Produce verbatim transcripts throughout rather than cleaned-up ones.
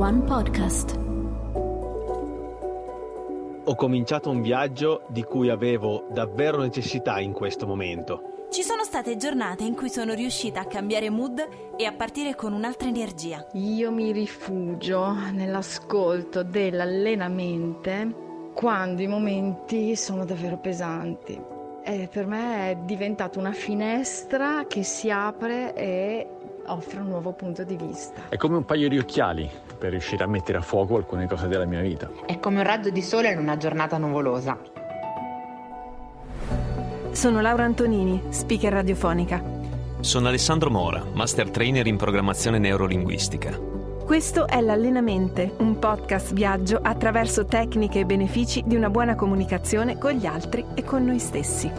One Podcast. Ho cominciato un viaggio di cui avevo davvero necessità in questo momento. Ci sono state giornate in cui sono riuscita a cambiare mood e a partire con un'altra energia. Io mi rifugio nell'ascolto dell'allenamento quando i momenti sono davvero pesanti. E per me è diventata una finestra che si apre e offre un nuovo punto di vista. È come un paio di occhiali per riuscire a mettere a fuoco alcune cose della mia vita. È come un raggio di sole in una giornata nuvolosa. Sono Laura Antonini, speaker radiofonica. Sono Alessandro Mora, master trainer in programmazione neurolinguistica. Questo è L'Allenamente, un podcast viaggio attraverso tecniche e benefici di una buona comunicazione con gli altri e con noi stessi.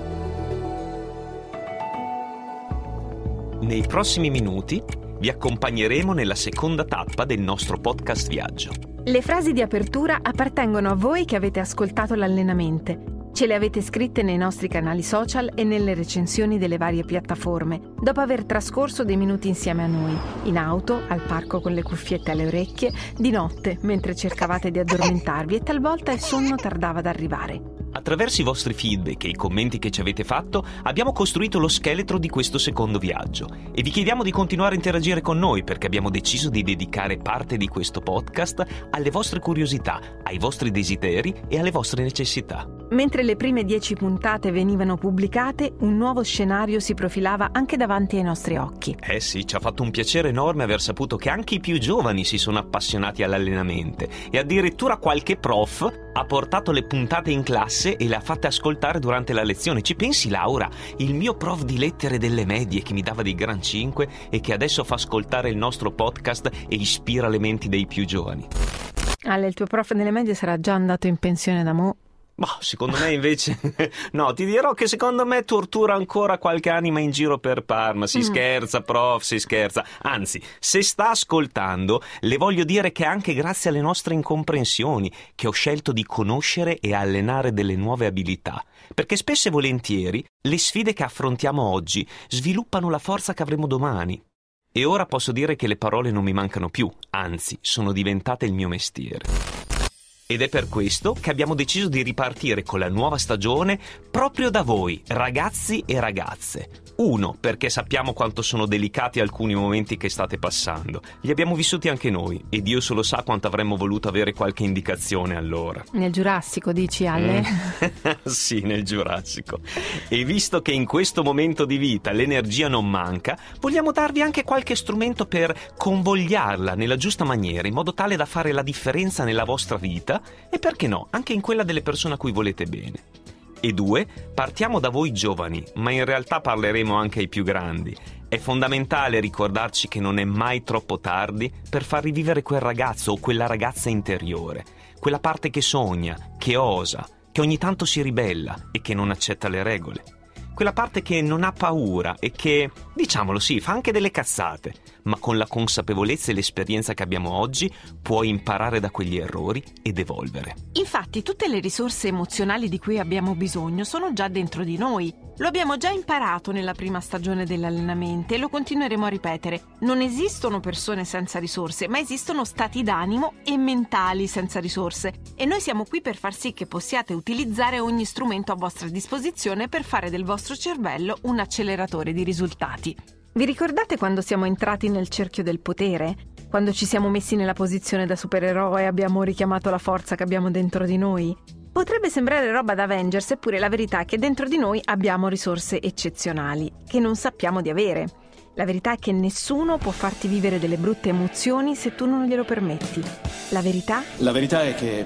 Nei prossimi minuti vi accompagneremo nella seconda tappa del nostro podcast viaggio. Le frasi di apertura appartengono a voi che avete ascoltato L'Allenamente. Ce le avete scritte nei nostri canali social e nelle recensioni delle varie piattaforme, dopo aver trascorso dei minuti insieme a noi, in auto, al parco con le cuffiette alle orecchie, di notte, mentre cercavate di addormentarvi e talvolta il sonno tardava ad arrivare. Attraverso i vostri feedback e i commenti che ci avete fatto, abbiamo costruito lo scheletro di questo secondo viaggio e vi chiediamo di continuare a interagire con noi perché abbiamo deciso di dedicare parte di questo podcast alle vostre curiosità, ai vostri desideri e alle vostre necessità. Mentre le prime dieci puntate venivano pubblicate, un nuovo scenario si profilava anche davanti ai nostri occhi. Eh sì, ci ha fatto un piacere enorme aver saputo che anche i più giovani si sono appassionati all'allenamento e addirittura qualche prof ha portato le puntate in classe e le ha fatte ascoltare durante la lezione. Ci pensi, Laura? Il mio prof di lettere delle medie che mi dava dei gran cinque e che adesso fa ascoltare il nostro podcast e ispira le menti dei più giovani. Ale, il tuo prof delle medie sarà già andato in pensione da mo'. Ma secondo me invece no, ti dirò che secondo me tortura ancora qualche anima in giro per Parma. Si mm. scherza, prof, si scherza. Anzi, se sta ascoltando, le voglio dire che anche grazie alle nostre incomprensioni che ho scelto di conoscere e allenare delle nuove abilità. Perché spesso e volentieri le sfide che affrontiamo oggi sviluppano la forza che avremo domani. E ora posso dire che le parole non mi mancano più, anzi, sono diventate il mio mestiere. Ed è per questo che abbiamo deciso di ripartire con la nuova stagione proprio da voi, ragazzi e ragazze. Uno, perché sappiamo quanto sono delicati alcuni momenti che state passando. Li abbiamo vissuti anche noi e Dio solo sa quanto avremmo voluto avere qualche indicazione allora. Nel Giurassico, dici, Ale? Mm. Sì, nel Giurassico. E visto che in questo momento di vita l'energia non manca, vogliamo darvi anche qualche strumento per convogliarla nella giusta maniera, in modo tale da fare la differenza nella vostra vita e, perché no, anche in quella delle persone a cui volete bene. E due, partiamo da voi giovani, ma in realtà parleremo anche ai più grandi. È fondamentale ricordarci che non è mai troppo tardi per far rivivere quel ragazzo o quella ragazza interiore, quella parte che sogna, che osa, che ogni tanto si ribella e che non accetta le regole. Quella parte che non ha paura e che, diciamolo sì, fa anche delle cazzate, ma con la consapevolezza e l'esperienza che abbiamo oggi può imparare da quegli errori ed evolvere. Infatti tutte le risorse emozionali di cui abbiamo bisogno sono già dentro di noi. Lo abbiamo già imparato nella prima stagione dell'allenamento e lo continueremo a ripetere. Non esistono persone senza risorse, ma esistono stati d'animo e mentali senza risorse. E noi siamo qui per far sì che possiate utilizzare ogni strumento a vostra disposizione per fare del vostro cervello un acceleratore di risultati. Vi ricordate quando siamo entrati nel cerchio del potere? Quando ci siamo messi nella posizione da supereroe e abbiamo richiamato la forza che abbiamo dentro di noi? Potrebbe sembrare roba da Avengers, eppure la verità è che dentro di noi abbiamo risorse eccezionali, che non sappiamo di avere. La verità è che nessuno può farti vivere delle brutte emozioni se tu non glielo permetti. La verità? La verità è che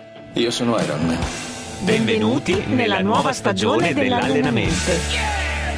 io sono Iron Man. Benvenuti, Benvenuti nella, nella nuova stagione dell'allenamento.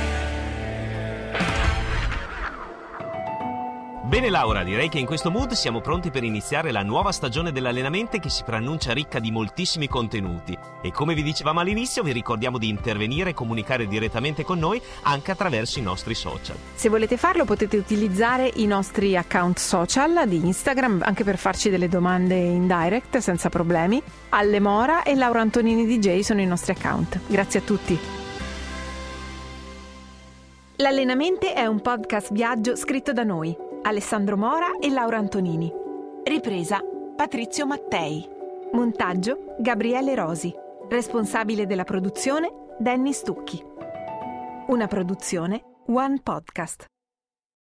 Bene Laura, direi che in questo mood siamo pronti per iniziare la nuova stagione dell'allenamento che si preannuncia ricca di moltissimi contenuti. E come vi dicevamo all'inizio, vi ricordiamo di intervenire e comunicare direttamente con noi anche attraverso i nostri social. Se volete farlo potete utilizzare i nostri account social di Instagram anche per farci delle domande in direct senza problemi. Alle Mora e Laura Antonini D J sono i nostri account. Grazie a tutti. L'Allenamente è un podcast viaggio scritto da noi, Alessandro Mora e Laura Antonini. Ripresa Patrizio Mattei. Montaggio Gabriele Rosi. Responsabile della produzione Danny Stucchi. Una produzione One Podcast.